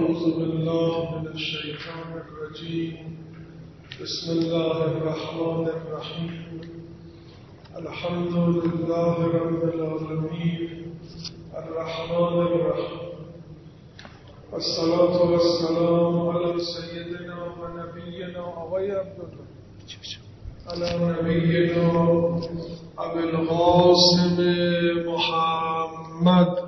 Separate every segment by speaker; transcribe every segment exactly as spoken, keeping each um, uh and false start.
Speaker 1: أعوذ بالله من الشيطان الرجيم. بسم الله الرحمن الرحيم. الحمد لله رب العالمين الرحمن الرحيم، والصلاة والسلام على سيدنا ونبينا آقای عبدالله، على نبينا أبي القاسم محمد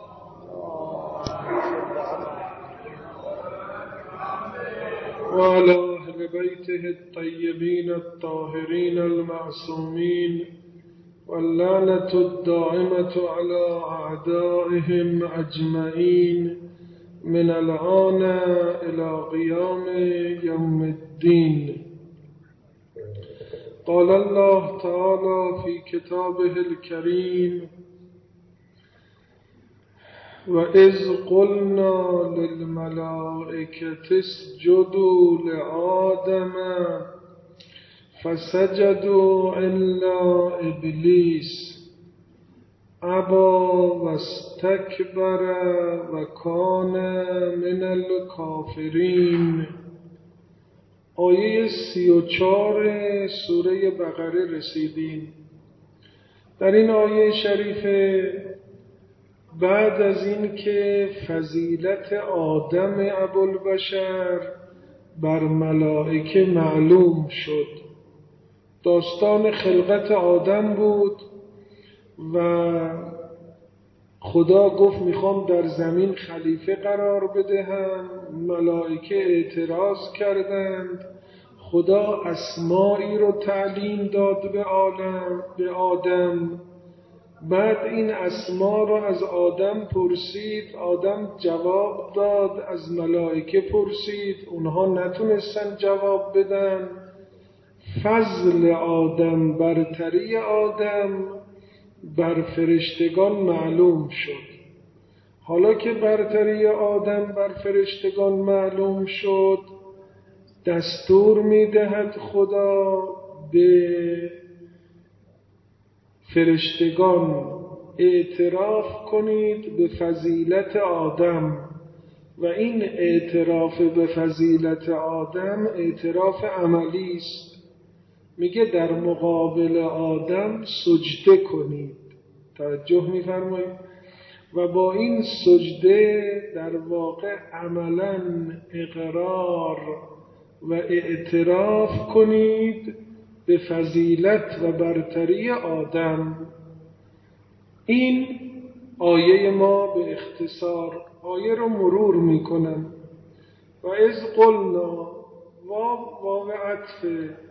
Speaker 1: وعلى أهل بيته الطيبين الطاهرين المعصومين، واللعنة الدائمة على أعدائهم أجمعين من الآن إلى قيام يوم الدين. قال الله تعالى في كتابه الكريم: وَإِذْ قُلْنَا لِلْمَلَائِكَةِ اسْجُدُوا لِآدَمَ فَسَجَدُوا إِلَّا إِبْلِيسَ أَبَى وَاسْتَكْبَرَ وَكَانَ مِنَ الْكَافِرِينَ. آیه سی و چهار سوره بقره رسیدیم. در این آیه شریفه بعد از این که فضیلت آدم ابوالبشر بر ملائکه معلوم شد، داستان خلقت آدم بود و خدا گفت میخوام در زمین خلیفه قرار بدهم. ملائکه اعتراض کردند. خدا اسمائی رو تعلیم داد به عالم به آدم. بعد این اسما رو از آدم پرسید، آدم جواب داد. از ملائکه پرسید، اونها نتونستن جواب بدن. فضل آدم، برتری آدم بر فرشتگان معلوم شد. حالا که برتری آدم بر فرشتگان معلوم شد، دستور میدهد خدا به فرشتگان اعتراف کنید به فضیلت آدم. و این اعتراف به فضیلت آدم اعتراف عملی است. میگه در مقابل آدم سجده کنید. توجه میفرمایید؟ و با این سجده در واقع عملاً اقرار و اعتراف کنید به فضیلت و برتری آدم. این آیه ما به اختصار آیه رو مرور میکنم. و اذ قلنا، واو واو عطف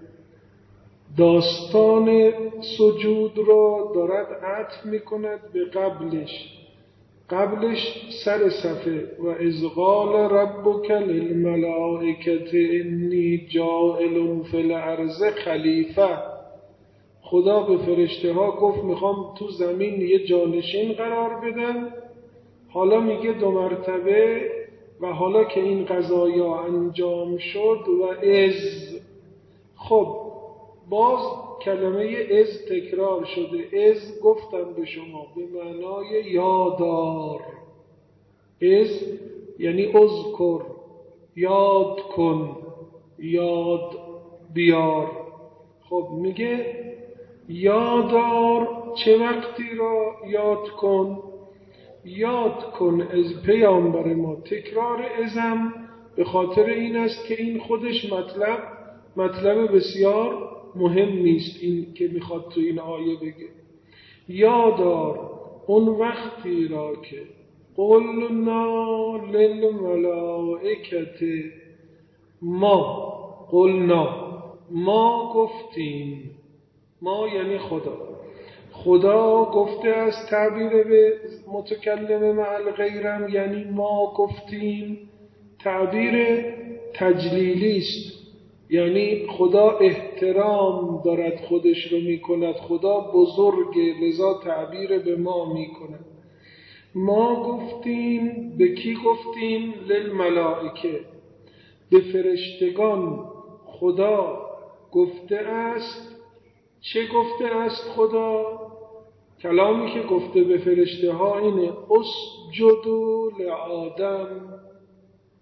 Speaker 1: داستان سجود رو دارد عطف میکند به قبلش. قبلش سر صفحه: و اذ قال ربک للملائکة انی جاعل فی الارض خلیفه. خدا به فرشته ها گفت میخوام تو زمین یه جانشین قرار بدم. حالا میگه دو مرتبه و حالا که این قضایا انجام شد و اذ. خب باز کلمه اذ تکرار شده. اذ گفتم به شما به معنای یادار. اذ یعنی اذکر، یاد کن، یاد بیار. خب میگه یادار چه وقتی را یاد کن؟ یاد کن از پیامبر ما. تکرار ازم به خاطر این است که این خودش مطلب مطلب بسیار مهم نیست. این که میخواد تو این آیه بگه یادار اون وقتی را که قلنا للملائکة، ما قلنا ما گفتیم. ما یعنی خدا. خدا گفته از تعبیر به متکلم مع الغیرم یعنی ما گفتیم. تعبیر تجلیلی است، یعنی خدا احترام دارد خودش رو میکند. خدا بزرگه، لذا تعبیر به ما میکند. ما گفتیم. به کی گفتیم؟ للملائکه، به فرشتگان. خدا گفته است. چه گفته است خدا؟ کلامی که گفته به فرشته ها اینه: اسجدوا لآدم.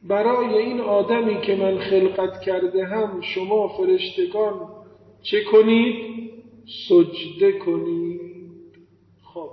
Speaker 1: برای این آدمی که من خلقت کرده هم شما فرشتگان چه کنید؟ سجده کنید. خب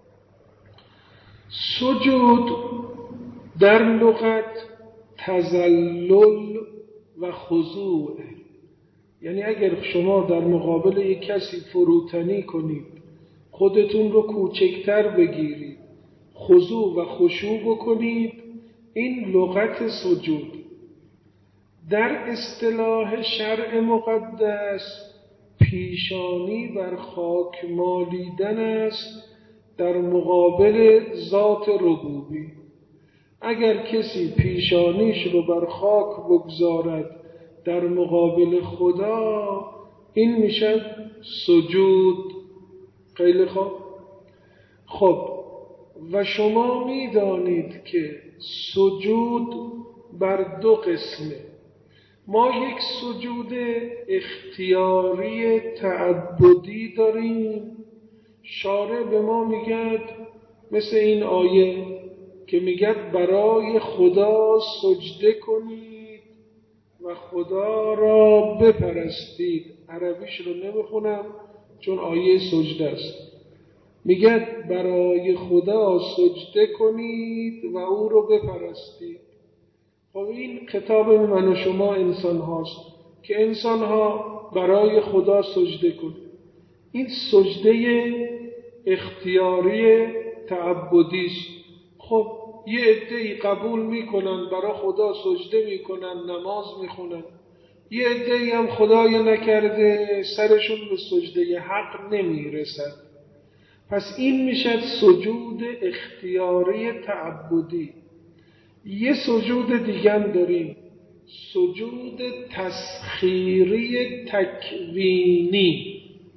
Speaker 1: سجود در لغت تذلل و خضوع، یعنی اگر شما در مقابل یک کسی فروتنی کنید، خودتون رو کوچکتر بگیرید، خضوع و خشوع بکنید، این لغت سجود. در اصطلاح شرع مقدس پیشانی بر خاک مالیدن است در مقابل ذات ربوبی. اگر کسی پیشانیش رو بر خاک بگذارد در مقابل خدا، این میشه سجود. خیلی خوب. خب و شما میدانید که سجود بر دو قسمه. ما یک سجود اختیاری تعبدی داریم، شارع به ما میگه مثل این آیه که میگه برای خدا سجده کنید و خدا را بپرستید. عربیش رو نمیخونم چون آیه سجده است. میگه برای خدا سجده کنید و او رو بپرستید. خب این خطاب من و شما انسان هاست که انسان ها برای خدا سجده کنید. این سجده اختیاری تعبدی است. خب یه عده‌ای قبول میکنن برای خدا سجده میکنن، نماز میخونن. یه عده‌ای هم خدای نکرده سرشون به سجده حق نمیرسد. پس این میشه سجود اختیاری تعبدی. یه سجود دیگه داریم، سجود تسخیری تکوینی.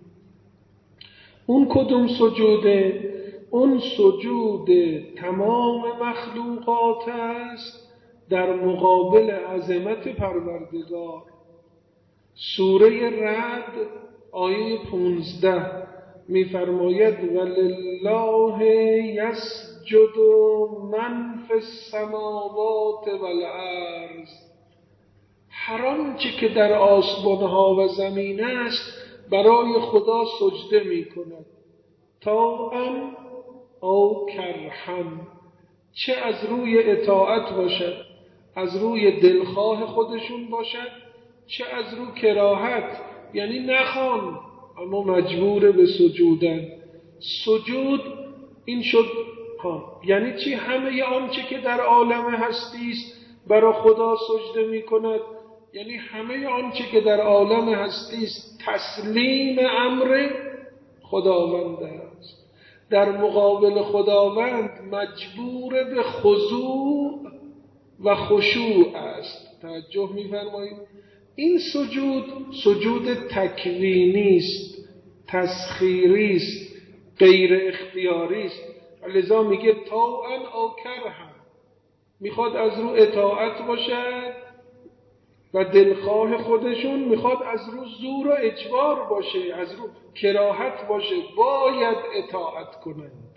Speaker 1: اون کدوم سجوده؟ اون سجود تمام مخلوقات است در مقابل عظمت پروردگار. سوره رعد آیه پونزده می‌فرماید ولله یسجد من فی السماوات والارض. هر آنچه که در آسمان‌ها و زمین است برای خدا سجده می‌کند، طوعاً او کرها، چه از روی اطاعت باشد، از روی دلخواه خودشون باشد، چه از روی کراهت، یعنی نخوان اما مجبور به سجودن. سجود این شد ها. یعنی چی؟ همه آنچه که در عالم هستی است برای خدا سجده می کند. یعنی همه آنچه که در عالم هستی است تسلیم امر خداوند است. در مقابل خداوند مجبور به خضوع و خشوع است. توجه می‌فرمایید؟ این سجود سجود تکوینی است، تسخیری است، غیر اختیاری است. لذا میگه طوعاً او کرها، میخواد از رو اطاعت باشد و دلخواه خودشون، میخواد از رو زور و اجبار باشه، از رو کراهت باشه، باید اطاعت کنند.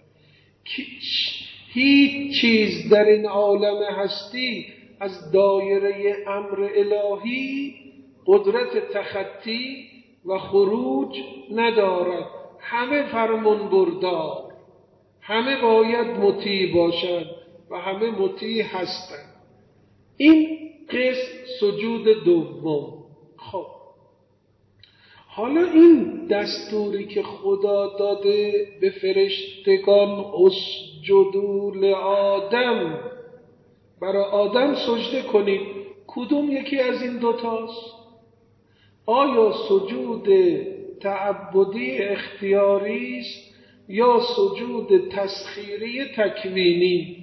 Speaker 1: هیچ چیز در این عالم هستی از دایره امر الهی قدرت تخطی و خروج ندارد. همه فرمان بردار، همه باید مطیع باشند و همه مطیع هستند. این قسم سجود دوم. خب حالا این دستوری که خدا داده به فرشتگان اسجدوا لآدم، برای آدم سجده کنید، کدوم یکی از این دوتاست؟ آیا سجود تعبدی اختیاری است یا سجود تسخیری تکوینی؟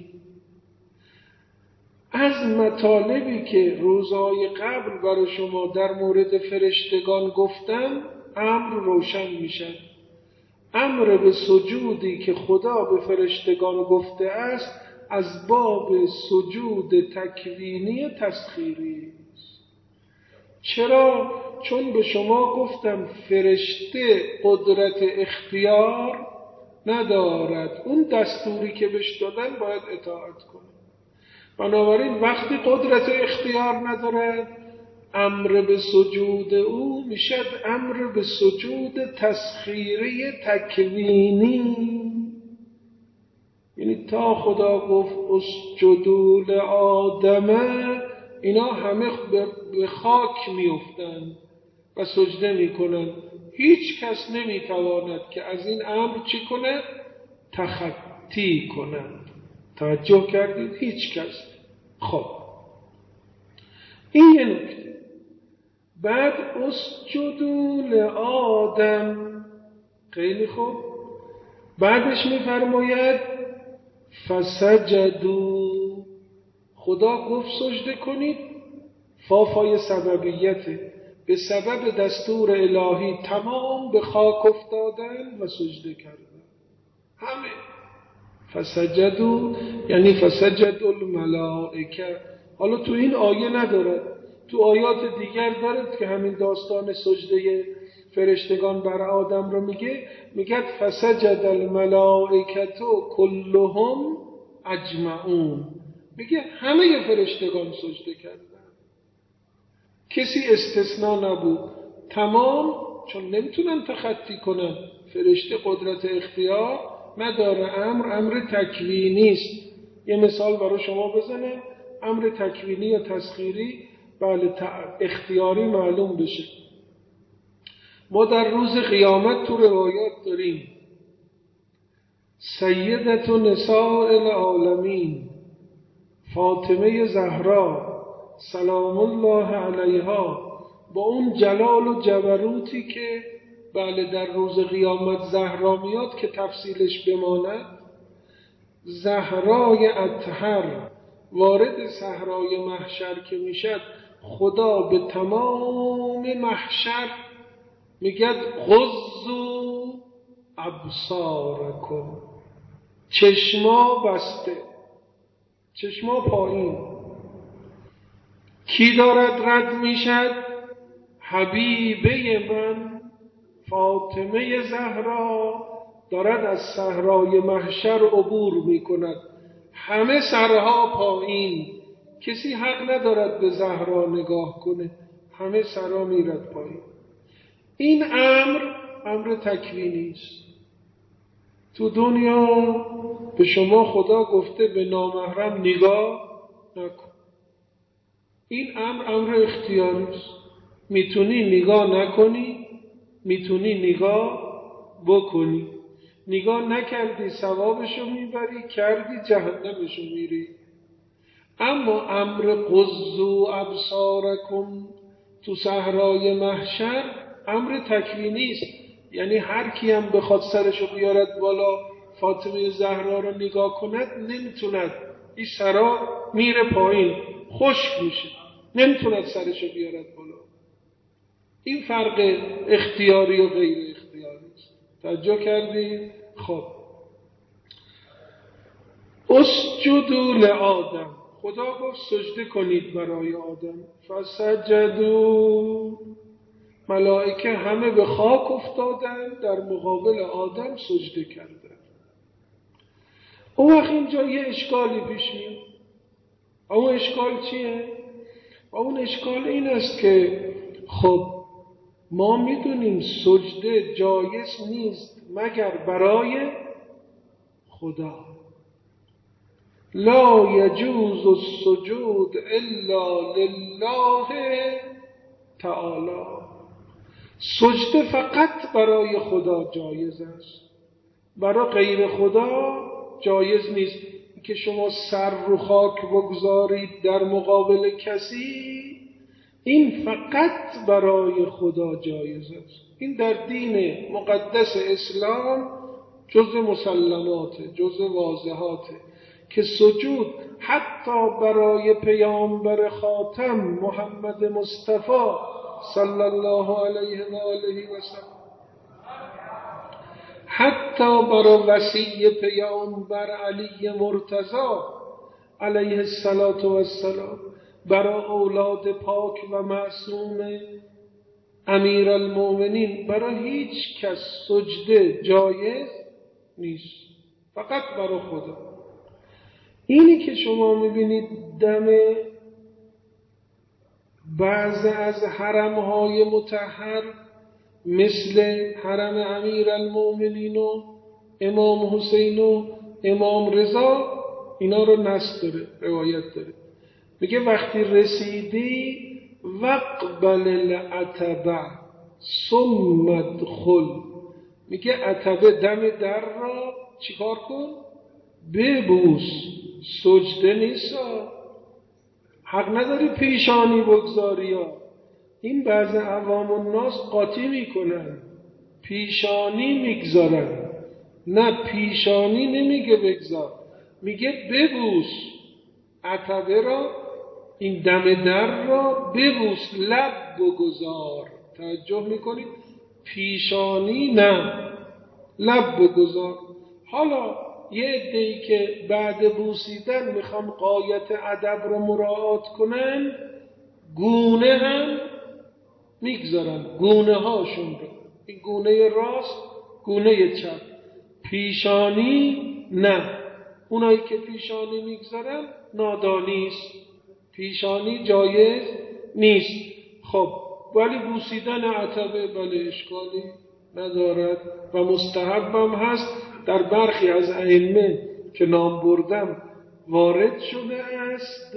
Speaker 1: از مطالبی که روزهای قبل برای شما در مورد فرشتگان گفتم امر روشن میشه. امر به سجودی که خدا به فرشتگان گفته است از باب سجود تکوینی تسخیری است. چرا؟ چون به شما گفتم فرشته قدرت اختیار ندارد، اون دستوری که بهش دادن باید اطاعت کنه. بنابراین وقتی قدرت اختیار ندارد، امر به سجود او میشد امر به سجود تسخیری تکوینی. یعنی تا خدا گفت اسجدوا لآدم، اینا همه به خاک میافتند و سجده میکنند. هیچ کس نمیتواند که از این امر چی کند؟ تخطی کند. توجه کردید؟ هیچ کس. خب این یه نکته. بعد اسجدوا لآدم، خیلی خوب. بعدش میفرماید فسجدوا، خدا گفت سجده کنید، فافای سببیته، به سبب دستور الهی تمام به خاک افتادن و سجده کردن همه. فسجدوا یعنی فسجد الملائکه. حالا تو این آیه ندارد، تو آیات دیگر دارد که همین داستان سجده فرشتگان بر آدم رو میگه. میگه فسجد الملائکه کلهم اجمعون، میگه همه فرشتگان سجده کردن، کسی استثناء نبود، تمام. چون نمیتونن تخطی کنن، فرشته قدرت اختیار نداره، امر امر تکوینی است. یه مثال برای شما بزنم، امر تکوینی یا تسخیری بله اختیاری معلوم بشه. ما در روز قیامت تو روایات داریم سیدت نساء العالمین فاطمه زهرا سلام الله علیها، با اون جلال و جبروتی که بله در روز قیامت زهرا میاد که تفصیلش بماند، زهرای اطهر وارد صحرای محشر که میشد، خدا به تمام محشر میگه غضوا ابصارکم، چشما بسته، چشما پایین. کی دارد رد میشد؟ حبیبه من فاطمه زهرا دارد از صحرای محشر عبور میکند، همه سرها پایین، کسی حق ندارد به زهرا نگاه کنه، همه سرها میرد پایین. این امر امر تکوینی است. تو دنیا به شما خدا گفته به نامحرم نگاه نکن، این امر امر اختیاری است. میتونی نگاه نکنی، میتونی نگاه بکنی. نگاه نکردی ثوابشو میبری، کردی جهنمشو میری. اما امر غضوا ابصارکم تو صحرای محشر امر تکوینی است. یعنی هر کی هم بخواد سرشو بیارد بالا فاطمه زهرا رو نگاه کند نمیتوند، این سرا میره پایین، خشک میشه، نمیتوند سرشو بیارد بالا. این فرق اختیاری و غیر اختیاری است. توجه کردید؟ خب اسجدوا لآدم، خدا گفت سجده کنید برای آدم. فسجدوا، ملائکه همه به خاک افتادن، در مقابل آدم سجده کردن. اون وقت اینجا یه اشکالی پیش میاد. اون اشکال چیه؟ اون اشکال این است که خب ما میدونیم سجده جایز نیست مگر برای خدا. لا یجوز السجود الا لله تعالی. سجده فقط برای خدا جایز است، برای غیر خدا جایز نیست. که شما سر رو خاک بگذارید در مقابل کسی، این فقط برای خدا جایز است. این در دین مقدس اسلام جز مسلماته، جز واضحاته که سجود حتی برای پیامبر خاتم محمد مصطفی صلی الله علیه و آله و سلم، حتی برای وصی پیامبر علی مرتضی علیه السلام، برای اولاد پاک و معصوم امیر المؤمنین، برای هیچ کس سجده جایز نیست، فقط برای خدا. اینی که شما میبینید دم بعض از حرمهای مطهر مثل حرم امیر المؤمنین و امام حسین و امام رضا، اینا رو نص داره، روایت داره، میگه وقتی رسیدی وقبل العتبه ثم ادخل، میگه عتبه دم در را چیکار کن؟ ببوس. سجده نیستا، حق نداری پیشانی بگذاری ها. این بعض عوام الناس قاطی میکنن، پیشانی میگذارن. نه، پیشانی نمیگه بگذار، میگه ببوس عتبه را، این دم در را ببوس، لب بگذار. توجه میکنید؟ پیشانی نه، لب بگذار. حالا یه عده‌ای که بعد بوسیدن میخوان غایت ادب رو مراعات کنن، گونه هم میگذارن، گونه هاشون رو، این گونه راست، گونه چپ. پیشانی نه، اونایی که پیشانی میگذارن نادانیست، پیشانی جایز نیست. خب ولی بوسیدن عتبه بله اشکالی ندارد و مستحبم هست. در برخی از ائمه که نام بردم وارد شده است،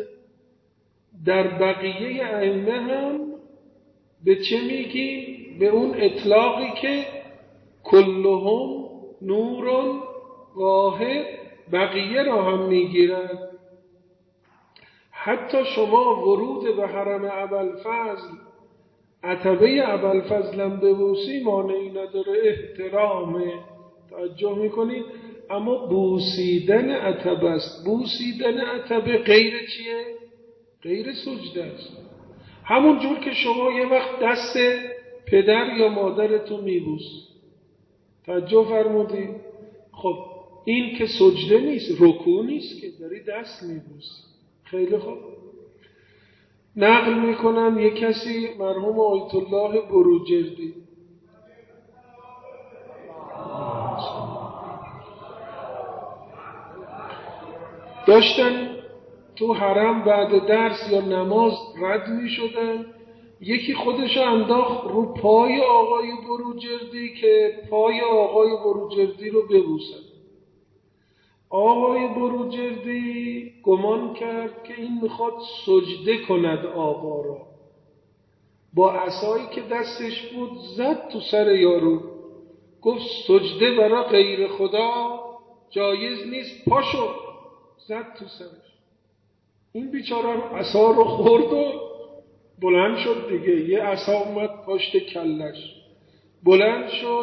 Speaker 1: در بقیه ائمه هم به چه میگی؟ به اون اطلاقی که کلهم نور واحد، بقیه را هم میگیرد. حتی شما ورود به حرم ابوالفضل، عتبه ابوالفضل هم ببوسی مانعی نداره، احترامه. توجه میکنید؟ اما بوسیدن عتبه است. بوسیدن عتبه غیر چیه؟ غیر سجده است. همون جور که شما یه وقت دست پدر یا مادرتو میبوس، توجه فرمودید؟ خب این که سجده نیست، رکوع نیست، که داری دست میبوس. خیلی خوب. نقل میکنن یک کسی، مرحوم آیت الله بروجردی، داشتن تو حرم بعد درس یا نماز رد می شدن، یکی خودشو انداخت رو پای آقای بروجردی که پای آقای بروجردی رو ببوسن. آقای بروجردی گمان کرد که این میخواد سجده کند آقا را، با عصایی که دستش بود زد تو سر یارو، گفت سجده برای غیر خدا جایز نیست، پاشو، زد تو سرش. این بیچاره عصا رو خورد و بلند شد دیگه، یه عصا اومد پشت کلش، بلند شد.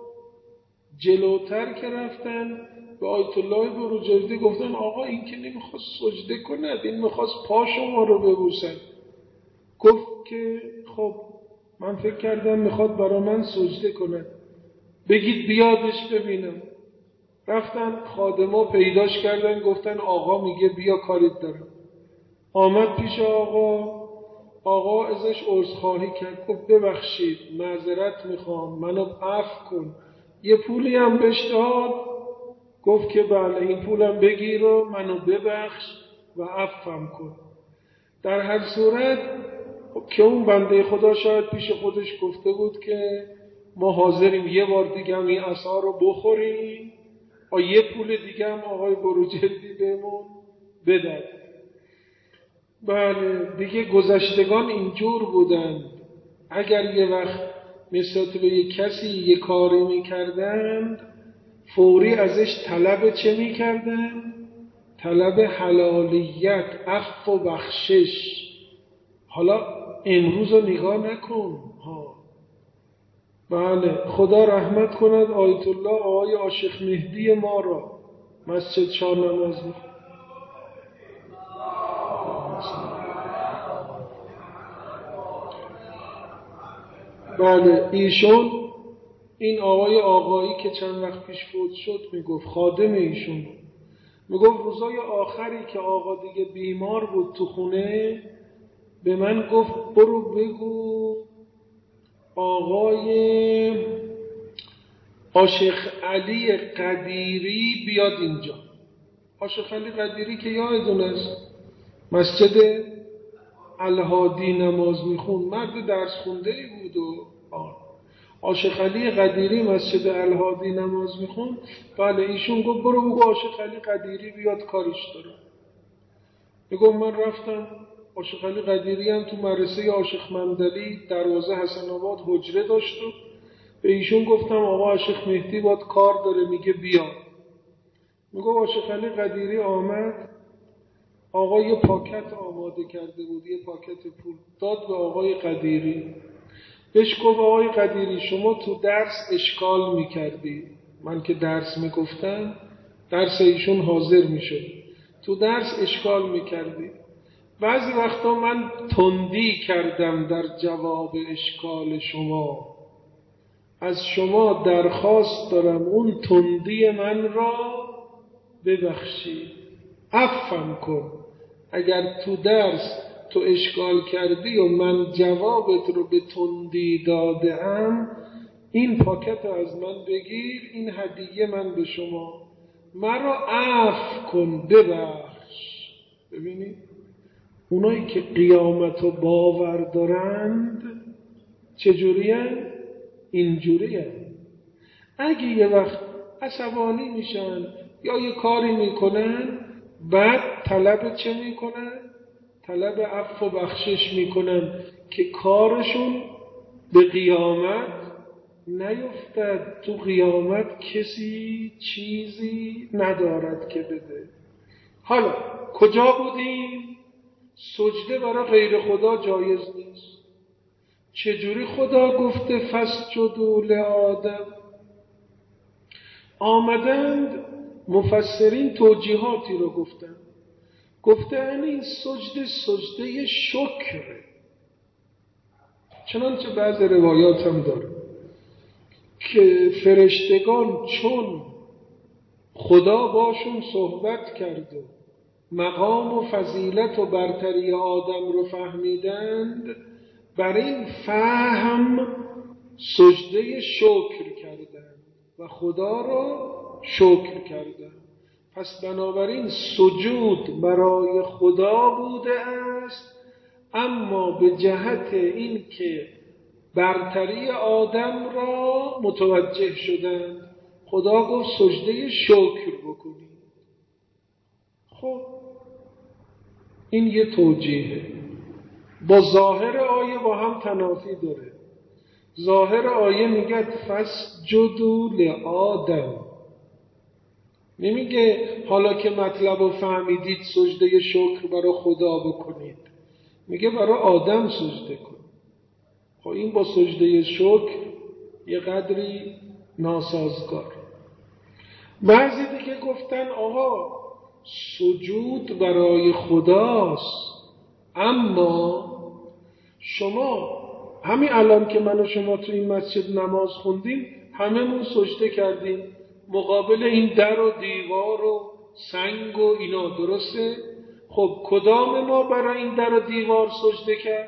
Speaker 1: جلوتر که رفتن به آیت الله بروجردی گفتن آقا این که نمیخواست سجده کند، این میخواست پا شما رو ببوسن. گفت که خب من فکر کردم میخواد برا من سجده کند، بگید بیادش ببینم. رفتن خادما پیداش کردن، گفتن آقا میگه بیا کاریت دارم. آمد پیش آقا، آقا ازش عذرخواهی کرد، گفت ببخشید معذرت میخوام، منو عفو کن. یه پولی هم بهش داد، گفت که بله این پولم بگیر و منو ببخش و عفوم کن. در هر صورت که اون بنده خدا شاید پیش خودش گفته بود که ما حاضریم یه بار دیگه هم این عصا رو بخوریم و یه پول دیگه هم آقای بروجردی بهمون بدن. بله دیگه گذشتگان اینجور بودن، اگر یه وقت نسبت به یه کسی یه کاری میکردند فوری ازش طلب چه میکردن؟ طلب حلالیت، عفو و بخشش. حالا امروز رو نگاه نکن ها. بله خدا رحمت کند آیت الله آقای عاشق مهدی ما را، مسجد شاه نماز می‌خوند. بله ایشون، این آقای آقایی که چند وقت پیش فوت شد میگفت، خادم ایشون بود، میگفت روزای آخری که آقا دیگه بیمار بود تو خونه، به من گفت برو بگو آقای عاشق علی قدیری بیاد اینجا. آشق علی قدیری که یادتون است مسجد الهادی نماز میخون، مرد درس خونده ای بود و آشق علی قدیری مسجد الهادی نماز میخون. بله ایشون گفت برو بگو آشق علی قدیری بیاد کارش داره. میگم من رفتم، آشق علی قدیری هم تو مدرسه آشق ممدلی دروازه حسن آباد حجره داشت و به ایشون گفتم آقا آشق مهدی باید کار داره، میگه بیا. میگم آشق علی قدیری آمد، آقا یه پاکت آماده کرده بود، یه پاکت پول داد به آقای قدیری. بهش گفت آقای قدیری شما تو درس اشکال میکردی، من که درس میگفتم درس ایشون حاضر میشد، تو درس اشکال میکردی، بعضی وقتا من تندی کردم در جواب اشکال شما، از شما درخواست دارم اون تندی من را ببخشید، عفوم کن. اگر تو درس تو اشکال کردی و من جوابت رو به تندی دادم، این پاکت رو از من بگیر، این هدیه من به شما، مرا عفو کن ببخش. ببینید اونایی که قیامت رو باور دارند چجوری هست؟ اینجوری هست. اگه یه وقت عصبانی میشن یا یه کاری میکنن، بعد طلب چه میکنن؟ طلب عفو و بخشش میکنن که کارشون به قیامت نیفتد. تو قیامت کسی چیزی ندارد که بده. حالا کجا بودیم؟ سجده برای غیر خدا جایز نیست. چجوری خدا گفته فسجدوا لآدم؟ آمدند مفسرین توجیهاتی رو گفتن، گفتن این سجده سجده شکر، چنانچه بعض روایات هم داره که فرشتگان چون خدا باشون صحبت کرد و مقام و فضیلت و برتری آدم رو فهمیدند، بر این فهم سجده شکر کردند و خدا را شکر کردند. پس بنابراین سجود برای خدا بوده است، اما به جهت این که برتری آدم را متوجه شدند خدا گفت سجده شکر بکنید. خب این یه توجیهه، با ظاهر آیه با هم تنافی داره. ظاهر آیه میگه فسجدوا لآدم، نمیگه حالا که مطلب رو فهمیدید سجده شکر برای خدا بکنید، میگه برای آدم سجده کن. خب این با سجده شکر یه قدری ناسازگار. بعضی دیگه گفتن آقا سجود برای خداست، اما شما همین الان که من و شما تو این مسجد نماز خوندیم هممون سجده کردیم مقابل این در و دیوار و سنگ و اینا، درسته؟ خب کدام ما برای این در و دیوار سجده کرد؟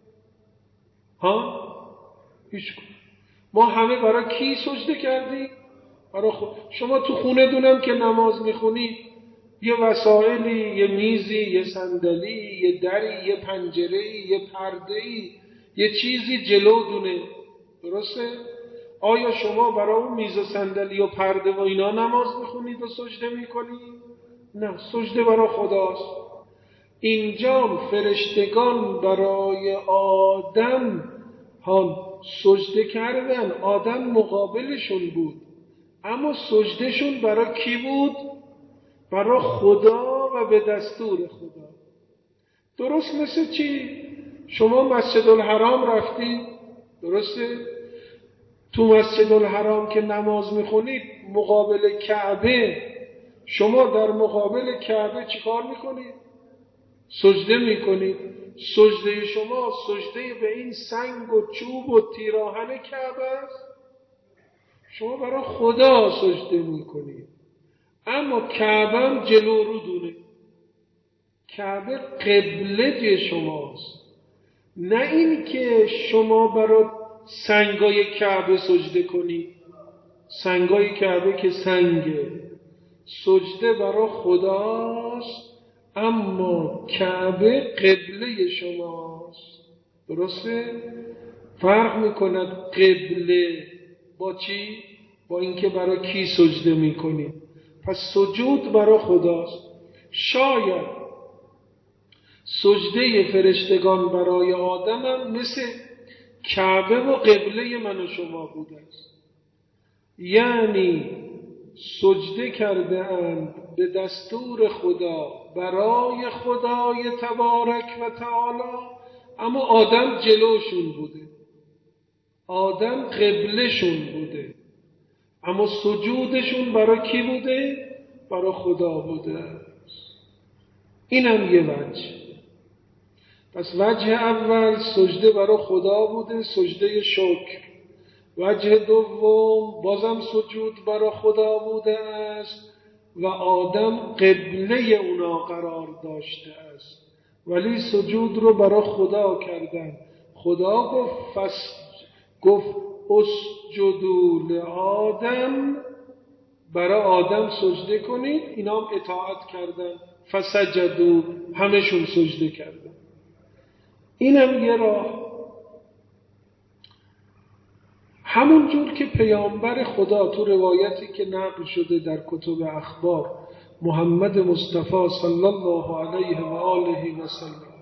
Speaker 1: ها؟ هیچ کدوم. ما همه برای کی سجده کردیم؟ برای خود. شما تو خونه دونم که نماز میخونید یه وسایلی، یه میزی، یه صندلی، یه دری، یه پنجره‌ای، یه پرده‌ای، یه چیزی جلو دونه، درسته؟ آیا شما برای اون میز و صندلی و پرده و اینا نماز میخونید و سجده میکنید؟ نه، سجده برای خداست. اینجا فرشتگان برای آدم ها سجده کردن، آدم مقابلشون بود، اما سجدهشون برای کی بود؟ برای خدا و به دستور خدا. درست مثل چی؟ شما مسجد الحرام رفتید، درسته؟ تو مسجد الحرام که نماز میخونید مقابل کعبه، شما در مقابل کعبه چیکار میکنید؟ سجده میکنید. سجده شما سجده به این سنگ و چوب و تیراهن کعبه است. شما برای خدا سجده میکنید، اما کعبه هم جلو رو دونه. کعبه قبله شماست، نه این که شما برای سنگای کعبه سجده کنید. سنگای کعبه که سنگه، سجده برای خداست اما کعبه قبله شماست. درسته؟ فرق میکند قبله با چی؟ با اینکه برای کی سجده میکنید. پس سجود برای خداست. شاید سجده فرشتگان برای آدم هم مثل کعبه و قبله من و شما بوده است. یعنی سجده کرده اند به دستور خدا برای خدای تبارک و تعالی، اما آدم جلوشون بوده، آدم قبلشون بوده، اما سجودشون برای کی بوده؟ برای خدا بوده. این هم یه وجه. پس وجه اول سجده برای خدا بوده، سجده شکر. وجه دوم بازم سجود برای خدا بوده است و آدم قبله اونا قرار داشته است، ولی سجود رو برای خدا کردن. خدا گفت فس گفت اسجدوا لآدم، برای آدم سجده کنید. اینا هم اطاعت کردن، فسجدوا، همشون سجده کردن. اینم یه راه. همون جور که پیامبر خدا تو روایتی که نقل شده در کتب اخبار، محمد مصطفی صلی الله علیه و آله و سلم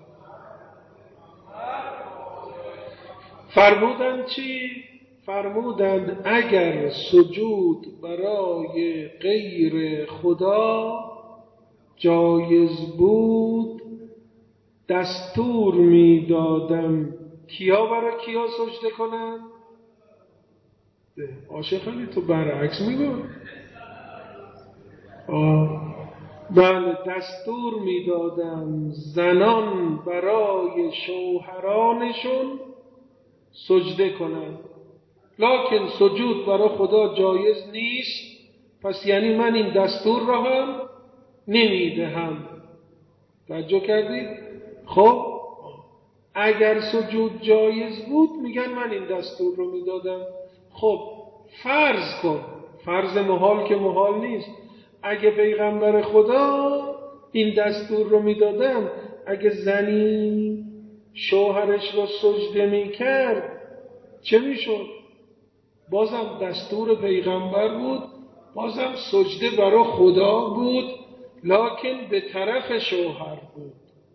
Speaker 1: فرمودند چی؟ فرمودند اگر سجود برای غیر خدا جایز بود دستور میدادم کیا برای کیا سجده کنند؟ عاشق خیلی تو برعکس میگو. بله، دستور میدادم زنان برای شوهرانشون سجده کنند، لکن سجود برای خدا جایز نیست. پس یعنی من این دستور را هم نمیدهم. توجه کردید؟ خب اگر سجود جایز بود میگن من این دستور رو میدادم. خب فرض کن، فرض محال که محال نیست، اگه پیغمبر خدا این دستور رو میدادن، اگه زنی شوهرش رو سجده میکرد چه میشد؟ بازم دستور پیغمبر بود، بازم سجده برای خدا بود، لکن به طرف شوهر بود،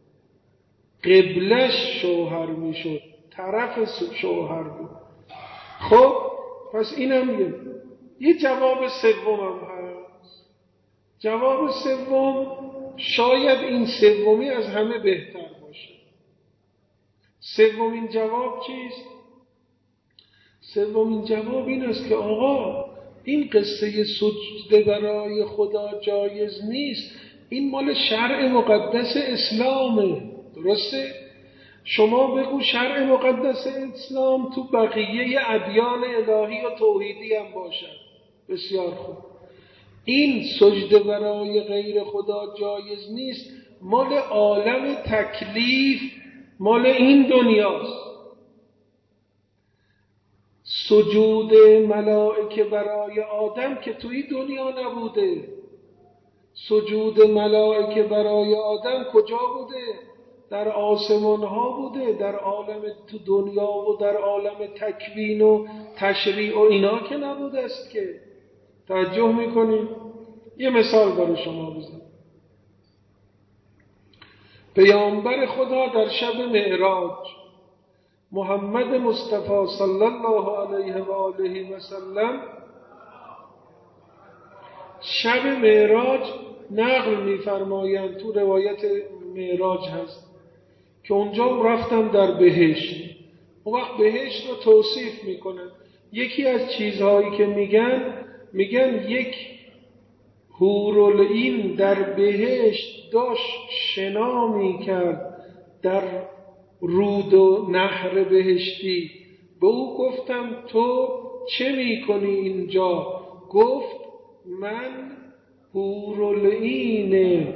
Speaker 1: قبلش شوهر میشد، طرف شوهر بود. خب پس اینم یه یه جواب سوم هم هست. جواب سوم شاید این سومی از همه بهتر باشه. سومین جواب چیست؟ سومین جواب این است که آقا این قصه سجده برای خدا جایز نیست، این مال شرع مقدس اسلامه. درسته؟ شما بگو شرع مقدس اسلام تو بقیه ادیان الهی و توحیدی هم باشد. بسیار خوب. این سجده برای غیر خدا جایز نیست، مال عالم تکلیف، مال این دنیاست. سجود ملائکه برای آدم که توی دنیا نبوده. سجود ملائکه برای آدم کجا بوده؟ در آسمان ها بوده، در عالم تو دنیا و در عالم تکوین و تشریع و اینا که نبوده است که. توجه میکنید؟ یه مثال برای شما بزنم. پیامبر خدا در شب معراج، محمد مصطفی صلی الله علیه و آله و سلم، شب معراج نقل می‌فرمایند، تو روایت معراج هست که اونجا رفتم در بهشت. اون وقت بهشت رو توصیف میکنن. یکی از چیزهایی که میگن، میگن یک حورالعین در بهشت داشت شنا میکرد در رود و نهر بهشتی. به او گفتم تو چه میکنی اینجا؟ گفت من حورالعین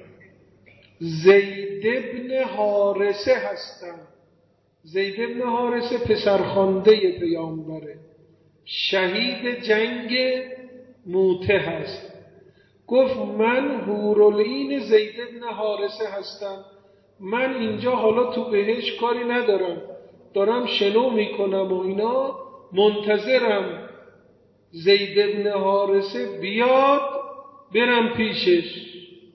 Speaker 1: زید ابن حارثه هستم. زید ابن حارثه پسرخوانده پیامبره، شهید جنگ موته هست. گفت من حورالعین زید بن حارثه هستم، من اینجا حالا تو بهشت کاری ندارم، دارم شنو میکنم و اینا، منتظرم زید بن حارثه بیاد برم پیشش.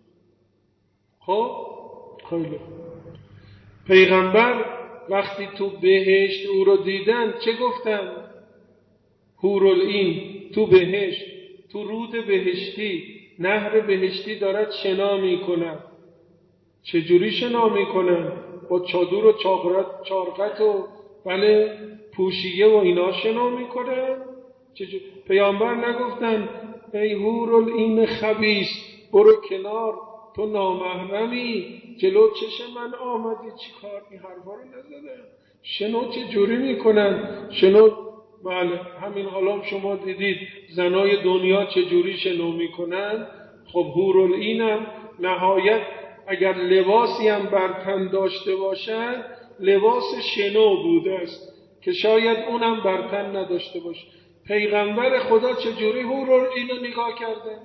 Speaker 1: خب خیلی پیغمبر وقتی تو بهشت او رو دیدن چه گفتن؟ حورالعین تو بهشت، تو رود بهشتی، نهر بهشتی دارد شنا میکنن. چجوری شنا میکنن؟ با چادر و چارقت و بله پوشیه و اینا شنا میکنن. چجوری؟ پیامبر نگفتن ای حورالعین خبیث برو کنار، تو نامحرمی، جلو چشم من آمدی چی کار؟ این حرفا رو نزدن. شنا چجوری میکنن؟ شنا بله همین حالا شما دیدید زنای دنیا چجوری شنا میکنن. خب حورالعینم نهایت اگر لباسی هم بر تن داشته باشن لباس شنا بوده است که شاید اونم بر تن نداشته باشه. پیغمبر خدا چجوری حورالعین رو نگاه کردن؟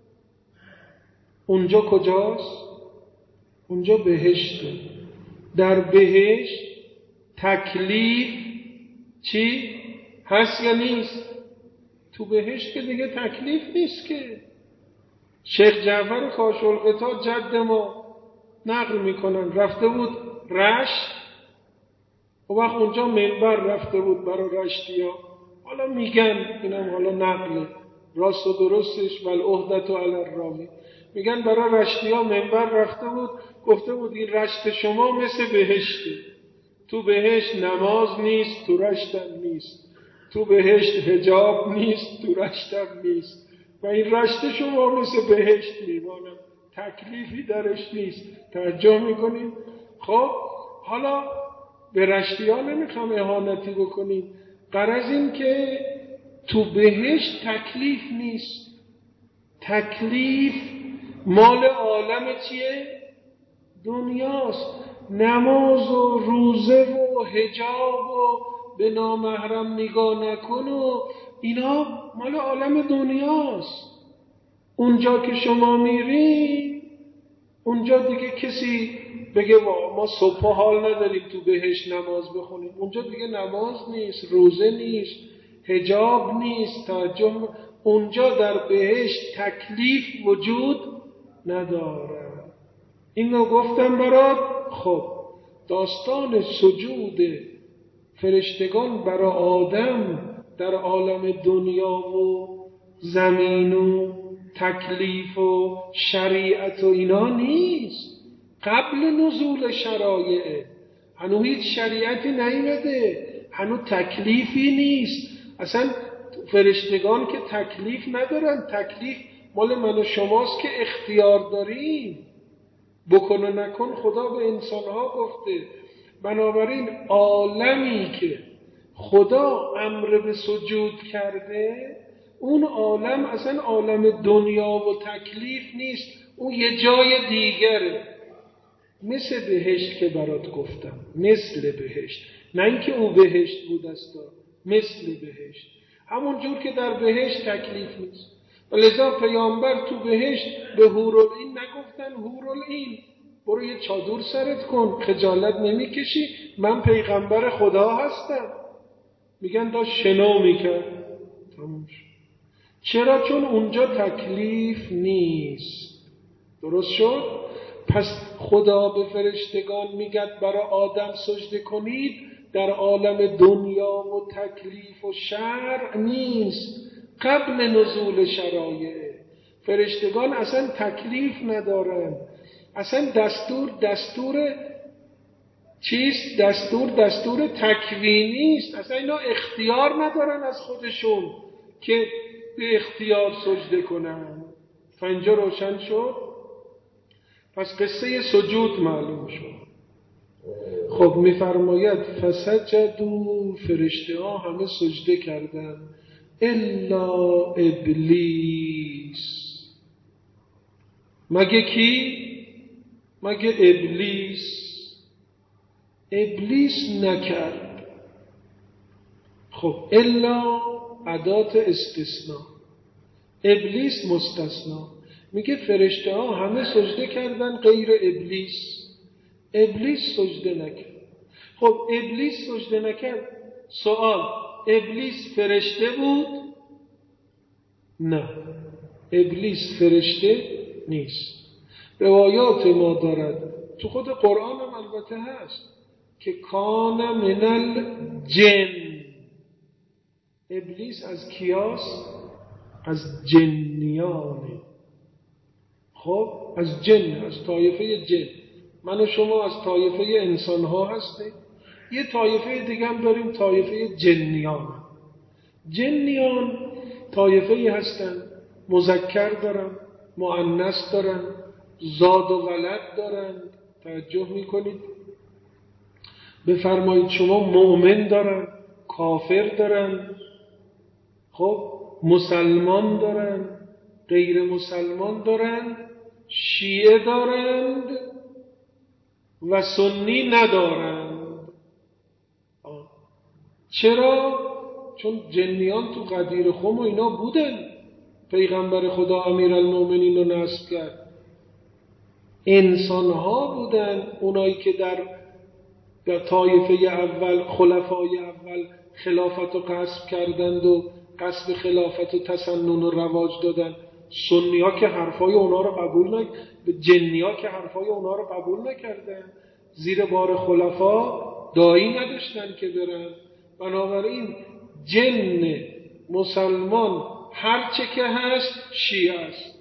Speaker 1: اونجا کجاست؟ اونجا بهشته. در بهشت تکلیف چی؟ هست یا نیست؟ تو بهشت که دیگه تکلیف نیست که. شیخ جعفر کاشف‌الغطا جد ما نقل میکنن رفته بود رشت و وقت اونجا منبر رفته بود برای رشتیا. حالا میگن اینم حالا نقله راست و درستش والعهدة علی الراوی، میگن برای رشتیا منبر رفته بود گفته بود این رشت شما مثل بهشته، تو بهشت نماز نیست تو رشتم نیست، تو بهشت حجاب نیست تو رشتم نیست و این رشت شما مثل بهشت میمانم، تکلیفی درش نیست. توجه میکنید؟ خب حالا به رشتی ها نمیخوام اهانتی بکنیم، غرض این که تو بهشت تکلیف نیست. تکلیف مال عالم چیه؟ دنیاست. نماز و روزه و حجاب و به نامحرم نگاه نکن و اینا مال عالم دنیاست. اونجا که شما میری اونجا دیگه کسی بگه ما صبح حال نداریم تو بهشت نماز بخونیم، اونجا دیگه نماز نیست، روزه نیست، حجاب نیست، توجه. اونجا در بهشت تکلیف وجود نداره. اینو گفتم برات. خب داستان سجود فرشتگان برای آدم در عالم دنیا و زمین و تکلیف و شریعت و اینا نیست. قبل نزول شرایع هنوز هیچ شریعتی نیامده، هنوز تکلیفی نیست. اصلا فرشتگان که تکلیف ندارن، تکلیف مال من و شماست که اختیار داریم. بکن و نکن خدا به انسانها گفته. بنابراین عالمی که خدا امر به سجود کرده اون عالم اصلا عالم دنیا و تکلیف نیست، اون یه جای دیگره. مثل بهشت که برات گفتم، مثل بهشت، نه اینکه او بهشت بود است، مثل بهشت. همون جور که در بهشت تکلیف نیست. ولذا پیامبر تو بهشت به حورالعین نگفتن حورالعین برو یه چادر سرت کن، خجالت نمیکشی من پیغمبر خدا هستم. میگن داشت شنا میکرد. تموم شد. چرا؟ چون اونجا تکلیف نیست. درست شد؟ پس خدا به فرشتگان میگد برای آدم سجده کنید، در عالم دنیا و تکلیف و شرع نیست. قبل نزول شرایع فرشتگان اصلا تکلیف ندارن، اصلا دستور دستور چیست؟ دستور دستور تکوینی است. اصلا اینا اختیار ندارن از خودشون که به اختیار سجده کنن. تا اینجا روشن شد؟ پس قصه سجود معلوم شد. خب میفرماید فسجدوا، فرشته ها همه سجده کردن الا ابلیس. مگه کی؟ مگه ابلیس. ابلیس نکرد. خب الا ادات استثناء، ابلیس مستثنا. میگه فرشته ها همه سجده کردن غیر ابلیس. ابلیس سجده نکرد. خب ابلیس سجده نکرد. سوال، ابلیس فرشته بود؟ نه، ابلیس فرشته نیست. روایات ما دارد، تو خود قرآن هم البته هست که کان من الجن. ابلیس از کیاس؟ از جنیانه. خب از جن، از طایفه جن. من و شما از طایفه انسان ها هستیم. یه طایفه دیگه هم داریم، طایفه جنیان. جنیان طایفه هستن مذکر دارن، مؤنث دارن، زاد و ولد دارن. توجه میکنید؟ بفرمایید شما مؤمن دارن، کافر دارن، خب مسلمان دارن، غیر مسلمان دارن، شیعه دارند و سنی ندارند. آه. چرا؟ چون جنیان تو قدیر خم و اینا بودن. پیغمبر خدا امیرالمومنین رو نصب کرد. انسان ها بودن، اونایی که در در طایفه اول، خلفای اول خلافت رو غصب کردند و غصب خلافت و تسنن و رواج دادن. سنی ها که حرفای اونا رو قبول نکردن، جنی ها که حرفای اونا رو قبول نکردن، زیر بار خلفا داعی نداشتن که برن. بنابراین جن مسلمان هر چه که هست شیعه است.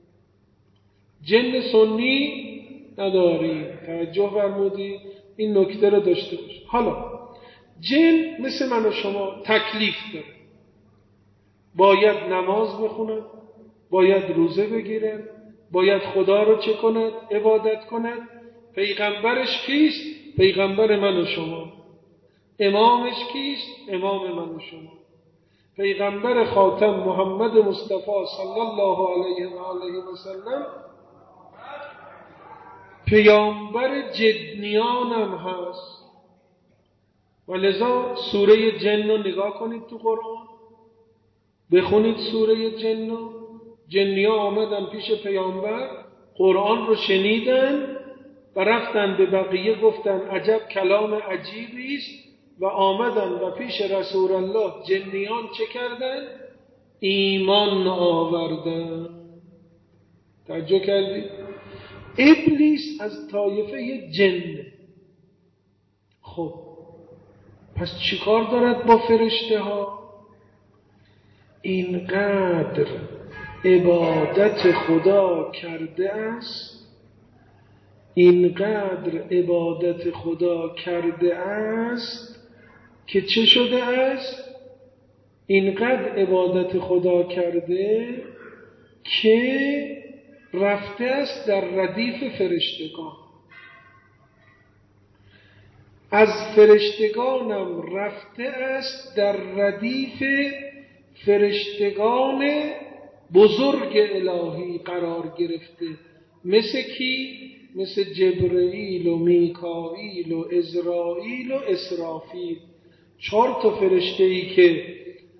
Speaker 1: جن سنی نداریم. توجه فرمودید؟ این نکته رو داشته باش. حالا جن مثل من و شما تکلیف داره. باید نماز بخونن، باید روزه بگیرن، باید خدا رو چه کند؟ عبادت کند. پیغمبرش کیست؟ پیغمبر من و شما. امامش کیست؟ امام من و شما. پیغمبر خاتم محمد مصطفی صلی الله علیه و آله و سلم پیامبر جنیان هم هست. و لذا سوره جن رو نگاه کنید تو قرآن، بخونید سوره جن رو. جنیا آمدن پیش پیامبر، قرآن رو شنیدن و رفتن به بقیه گفتن عجب کلام عجیبی است و آمدن و پیش رسول الله جنیان چه کردن؟ ایمان آوردن. توجه کردید؟ ابلیس از طایفه جن. خب پس چیکار دارد با فرشته ها؟ اینقدر عبادت خدا کرده است، اینقدر عبادت خدا کرده است که چه شده است؟ اینقدر عبادت خدا کرده که رفته است در ردیف فرشتگان. از فرشتگانم رفته است در ردیف فرشتگان بزرگ الهی قرار گرفته. مثل کی؟ مثل جبرئیل و میکائیل و عزرائیل و اسرافیل. چهار تا فرشته‌ای که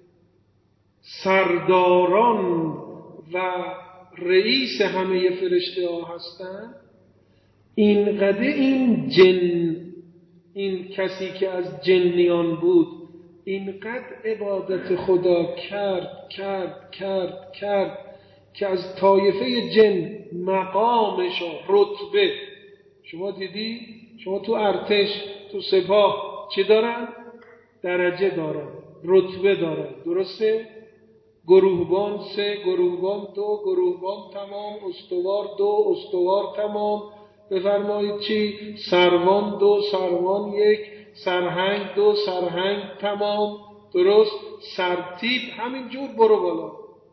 Speaker 1: سرداران و رئیس همه فرشته ها هستن. اینقدر این جن، این کسی که از جنیان بود، اینقدر عبادت خدا کرد کرد کرد کرد که از طایفه جن مقامش و رتبه، شما دیدی؟ شما تو ارتش، تو سپاه چه دارن؟ درجه دارن، رتبه دارن، درسته؟ گروهبان سه، گروهبان دو، گروهبان تمام، استوار دو، استوار تمام. بفرمایید چی؟ سروان دو، سروان یک، سرهنگ دو، سرهنگ تمام، درست؟ سرتیپ همینجور برو بالا.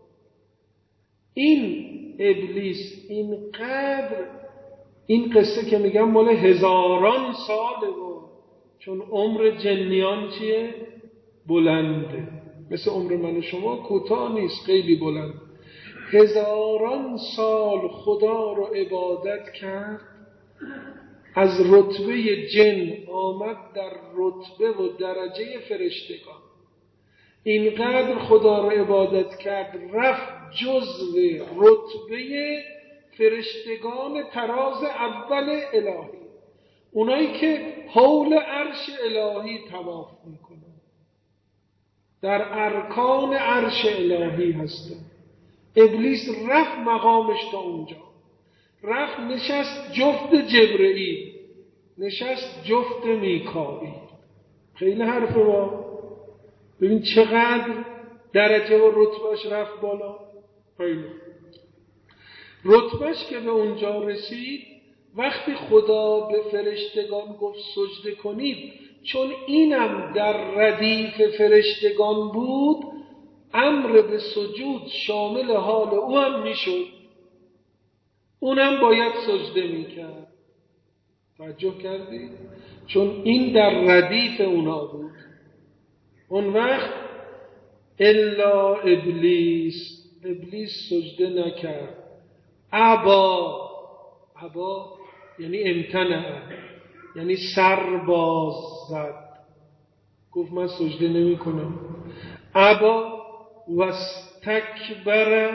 Speaker 1: این ابلیس اینقدر، این قصه که میگم مال هزاران ساله و چون عمر جنیان چیه؟ بلنده. مثل عمر من و شما کوتاه نیست، خیلی بلند. هزاران سال خدا رو عبادت کرد، از رتبه جن آمد در رتبه و درجه فرشتگان. اینقدر خدا رو عبادت کرد رفت جزو رتبه فرشتگان طراز اول الهی، اونایی که حول عرش الهی طواف میکنن، در ارکان عرش الهی هستن. ابلیس رفت مقامش تا اونجا، رفت نشست جفت جبرئیل، نشست جفت میکائیل. خیلی حرف با ببین چقدر درجه و رتبهش رفت بالا. خیلی رتبهش که به اونجا رسید، وقتی خدا به فرشتگان گفت سجده کنید، چون اینم در ردیف فرشتگان بود، امر به سجود شامل حال او هم میشد، اونم باید سجده میکرد. توجه کردی؟ چون این در ردیف اونا بود. اون وقت الا ابلیس، ابلیس سجده نکرد. ابا، ابا یعنی امتنع، یعنی سر باز زد، گفت من سجده نمی کنم. ابا واستکبر،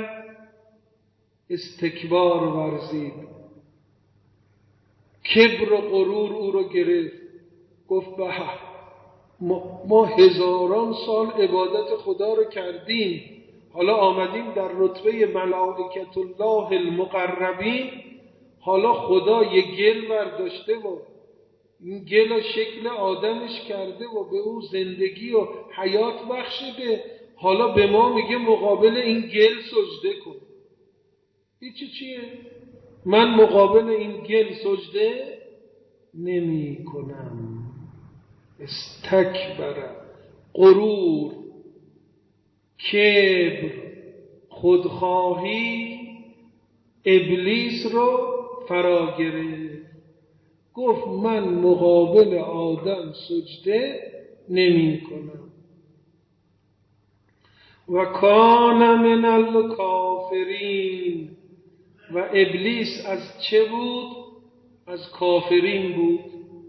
Speaker 1: استکبار ورزید، کبر و غرور او رو گرفت. گفت به ما, ما هزاران سال عبادت خدا رو کردیم، حالا آمدیم در رتبه ملائکت الله المقربین، حالا خدا یه گل برداشته و این گل و شکل آدمش کرده و به او زندگی و حیات بخشیده، حالا به ما میگه مقابل این گل سجده کن. این چی چیه؟ من مقابل این گل سجده نمی کنم. استکبر، غرور، کبر، خودخواهی ابلیس رو فرا گرفت. گفت من مقابل آدم سجده نمی کنم. و کان من الکافرین، و ابلیس از چه بود؟ از کافرین بود.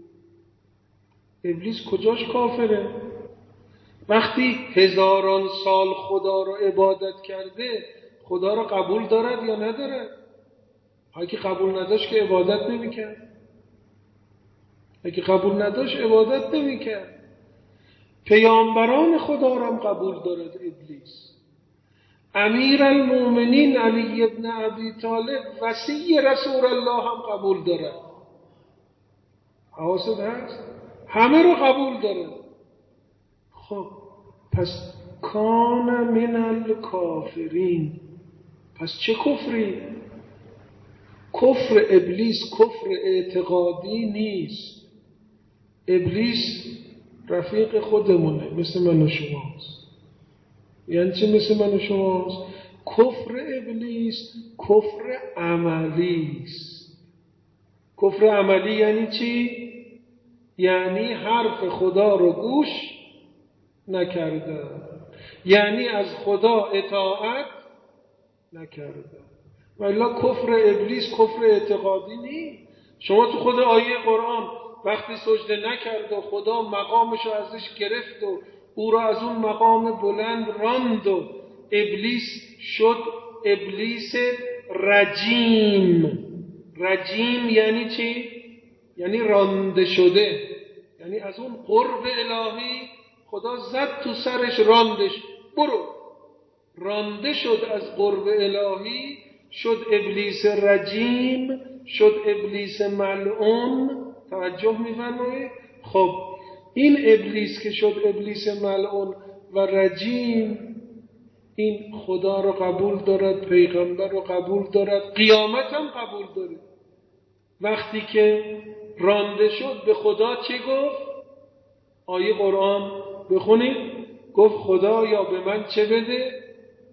Speaker 1: ابلیس کجاش کافره؟ وقتی هزاران سال خدا رو عبادت کرده، خدا رو قبول دارد یا ندارد؟ اگه قبول نداشت که عبادت نمی کرد. اگه قبول نداشت عبادت نمی کرد. پیامبران خدا رو هم قبول دارد ابلیس. امیر المؤمنین علی ابن ابی طالب وصی رسول الله هم قبول دارد. حواست هست؟ همه رو قبول دارد. خب پس کان من الکافرین، پس چه کفری؟ کفر ابلیس کفر اعتقادی نیست. ابلیس رفیق خودمونه، مثل من و شماست. یعنی چه مثل من و شماست؟ کفر ابلیس کفر عملی است. کفر عملی یعنی چی؟ یعنی حرف خدا رو گوش نکردن، یعنی از خدا اطاعت نکردن. والا کفر ابلیس کفر اعتقادی نیست. شما تو خود آیه قرآن وقتی سجده نکرد و خدا مقامش رو ازش گرفت و او را از اون مقام بلند راند و ابلیس شد ابلیس رجیم. رجیم یعنی چی؟ یعنی رانده شده، یعنی از اون قرب الهی خدا زد تو سرش راندش، برو. رانده شد از قرب الهی، شد ابلیس رجیم، شد ابلیس ملعون. توجه می‌فرمایید؟ خب این ابلیس که شد ابلیس ملعون و رجیم، این خدا رو قبول دارد، پیغمبر رو قبول دارد، قیامت هم قبول داره. وقتی که رانده شد به خدا چه گفت؟ آیه قرآن بخونید. گفت خدا یا به من چه بده؟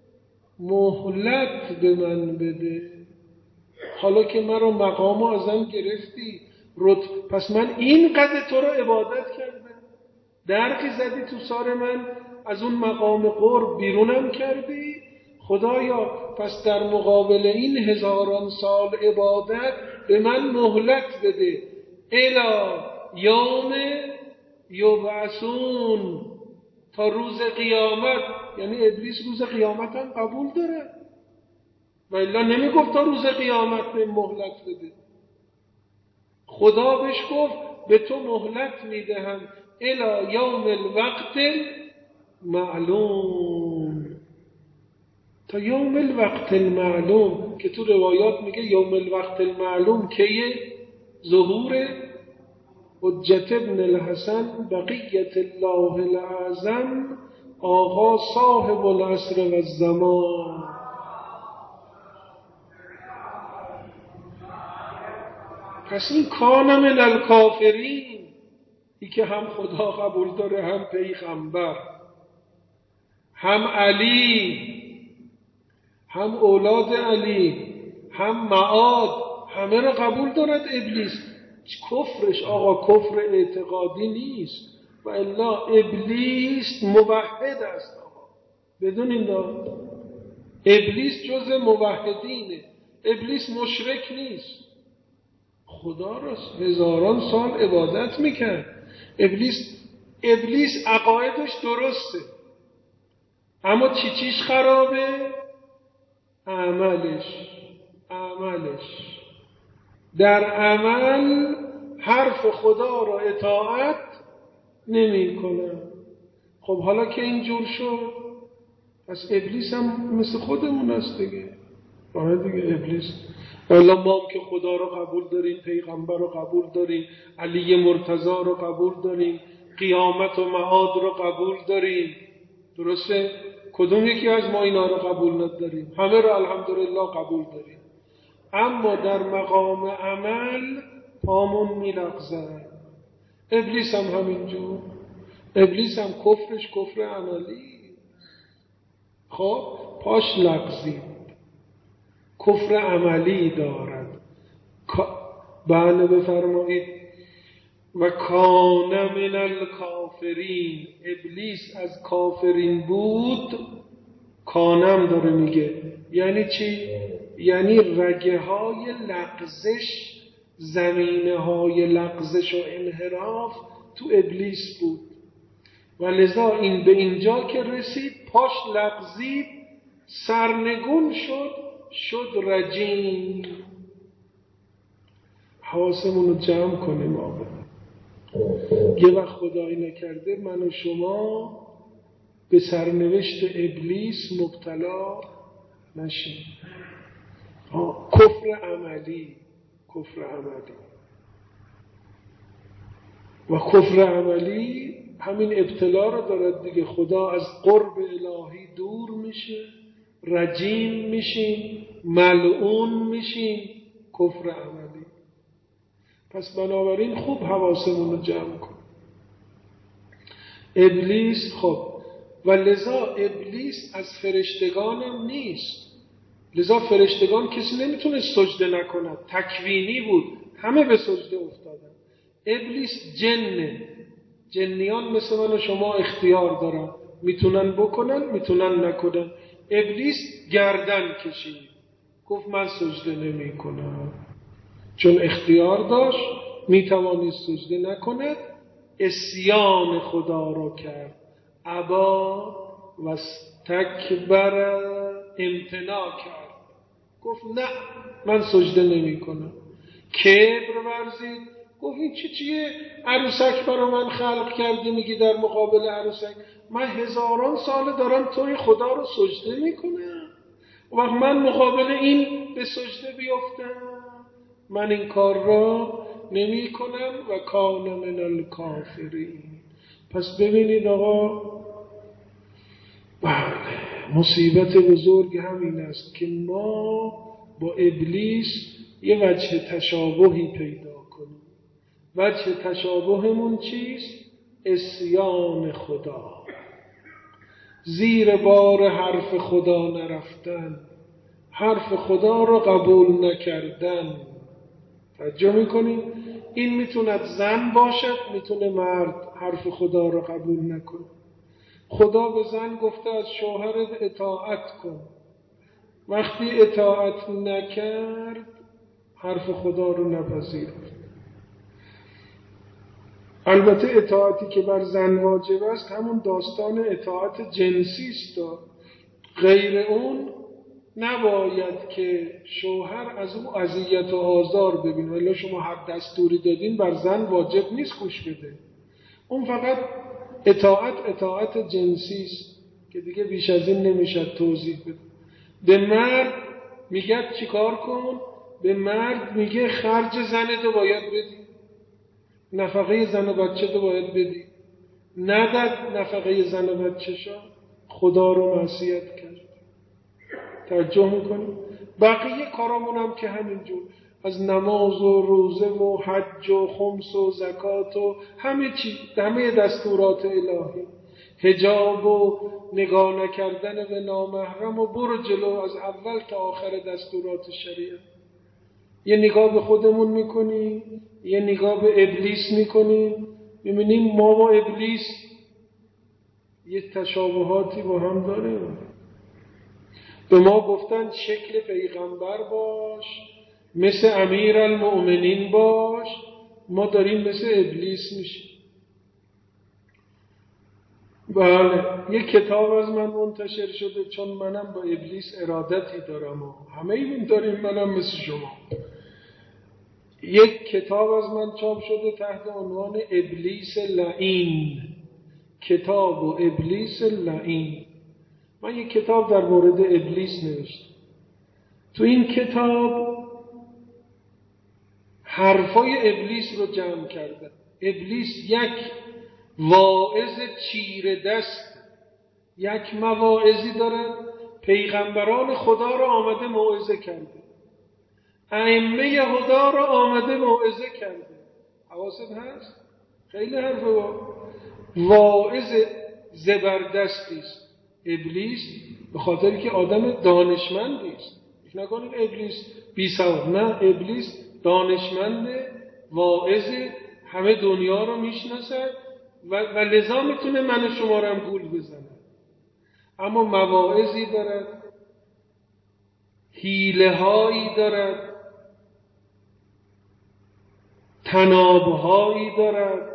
Speaker 1: مهلت به من بده. حالا که من رو مقامو ازم گرفتی، رت... پس من اینقدر تو رو عبادت کردم، درقی زدی تو سار من، از اون مقام قرب بیرونم کردی. خدایا پس در مقابل این هزاران سال عبادت به من مهلت بده، الی یوم یبعثون، تا روز قیامت، یعنی ابلیس روز قیامت هم قبول داره و الا نمیگفت تا روز قیامت به مهلت بده. خدا بهش گفت به تو مهلت میدهم الی یوم الوقت معلوم، تا یوم الوقت المعلوم، که تو روایات میگه یوم الوقت المعلوم که ظهور حجت ابن الحسن بقیت الله الاعظم آقا صاحب العصر و الزمان. پس این کان من الکافرین، ای که هم خدا قبول داره، هم پیغمبر، هم علی، هم اولاد علی، هم معاد، همه را قبول دارد ابلیس. کفرش آقا کفر اعتقادی نیست و الا ابلیس موحد است آقا، بدون این دار. ابلیس جز موحدینه، ابلیس مشرک نیست، خدا را هزاران سال عبادت میکرد. ابلیس ابلیس عقایدش درسته، اما چی چیش خرابه؟ عملش. عملش در عمل حرف خدا را اطاعت نمی کنه. خب حالا که اینجور شد، پس ابلیس هم مثل خودمون است دیگه. آره دیگه ابلیس. والا ما هم که خدا را قبول داریم، پیغمبر را قبول داریم، علی مرتضی را قبول داریم، قیامت و معاد را قبول داریم، درسته؟ کدوم یکی از ما اینا را قبول نداریم؟ همه را الحمدلله قبول داریم، اما در مقام عمل پامون میلغزه. ابلیس هم همینجور، ابلیس هم کفرش کفر عملی. خب پاش لغزید، کفر عملی دارد. بله بفرمایید. و کان من الکافرین، ابلیس از کافرین بود. کانم داره میگه یعنی چی؟ یعنی رگه های لغزش، زمینه های لغزش و انحراف تو ابلیس بود و لذا این به اینجا که رسید پاش لغزید، سرنگون شد، شد رجیم. حواسمون رو جمع کنیم آقا. یه وقت خدایی نکرده من و شما به سرنوشت ابلیس مبتلا نشیم. کفر عملی، کفر عملی و کفر عملی همین ابتلا رو دارد دیگه. خدا از قرب الهی دور میشه، رجیم میشیم، ملعون میشیم. کفر عملی. پس بنابراین خوب حواسمون رو جمع کن. ابلیس خب و لذا ابلیس از فرشتگانم نیست، لذا فرشتگان کسی نمیتونه سجده نکند، تکوینی بود، همه به سجده افتادن. ابلیس جنه، جنیان مثل من و شما اختیار دارن، میتونن بکنن میتونن نکنن. ابلیس گردن کشید، گفت من سجده نمی کنم، چون اختیار داشت میتوانست سجده نکند، عصیان خدا را کرد. ابا و استکبر، امتناع کرد، گفت نه من سجده نمی کنم. کبر ورزید، گفت این چی چیه؟ عروسک برا من خلق کردی میگی در مقابل عروسک؟ من هزاران ساله دارم توی خدا رو سجده میکنم، وقت من مقابل این به سجده بیفتم؟ من این کار را نمی کنم. و کان من الکافرین. پس ببینید آقا، بله مصیبت بزرگ همین است که ما با ابلیس یه وجه تشابهی پیدا کنیم. وجه تشابهمون چیست؟ عصیان خدا، زیر بار حرف خدا نرفتن، حرف خدا را قبول نکردن. توجه میکنیم؟ این میتوند زن باشد، میتونه مرد حرف خدا را قبول نکنه. خدا به زن گفته از شوهرت اطاعت کن، وقتی اطاعت نکرد حرف خدا رو نپذیرفت. البته اطاعتی که بر زن واجب است همون داستان اطاعت جنسی است. غیر اون نباید که شوهر از او اذیت و آزار ببینه. الا شما هر دستوری دادین بر زن واجب نیست گوش بده. اون فقط اطاعت اطاعت جنسی است که دیگه بیش از این نمیشه توضیح بده. به مرد میگه چیکار کن؟ به مرد میگه خرج زنتو باید بدی، نفقه زن و بچه تو باید بدی. نداد نفقه زن و بچه‌شو، خدا رو معصیت کرد. توجه میکنیم؟ بقیه کارامون هم که همینجور، از نماز و روزه و حج و خمس و زکات و همه چی، همه دستورات الهی، حجاب و نگاه نکردن به نامحرم و برو جلو از اول تا آخر دستورات شریعت. یه نگاه به خودمون میکنیم، یه نگاه به ابلیس میکنیم، میبینیم ما با ابلیس یه تشابهاتی با هم داریم. به ما گفتن شکل پیغمبر باش، مثل امیرالمؤمنین باش، ما داریم مثل ابلیس میشیم. بله، یک کتاب از من منتشر شده، چون منم با ابلیس ارادتی دارم و همه ایمون داریم، منم مثل شما. یک کتاب از من چاپ شده تحت عنوان ابلیس لعین، کتاب و ابلیس لعین. من یک کتاب در مورد ابلیس نوشتم. تو این کتاب حرفای ابلیس رو جمع کردم. ابلیس یک واعظ چیره دست، یک مواعظی دارد، پیغمبران خدا رو آمده موعظه کرده، ائمه هدا رو آمده موعظه کرده. حواست هست؟ خیلی حرف واعظ زبردستی است ابلیس، به خاطر که آدم دانشمندی است. فکر نکنید ابلیس بی سواد، نه، ابلیس دانشمنده، واعظ، همه دنیا رو میشناسد و, و لذا میتونه من و شما رو هم گول بزنه. اما مواعظی دارد، حیله هایی دارد، تنابهایی دارد،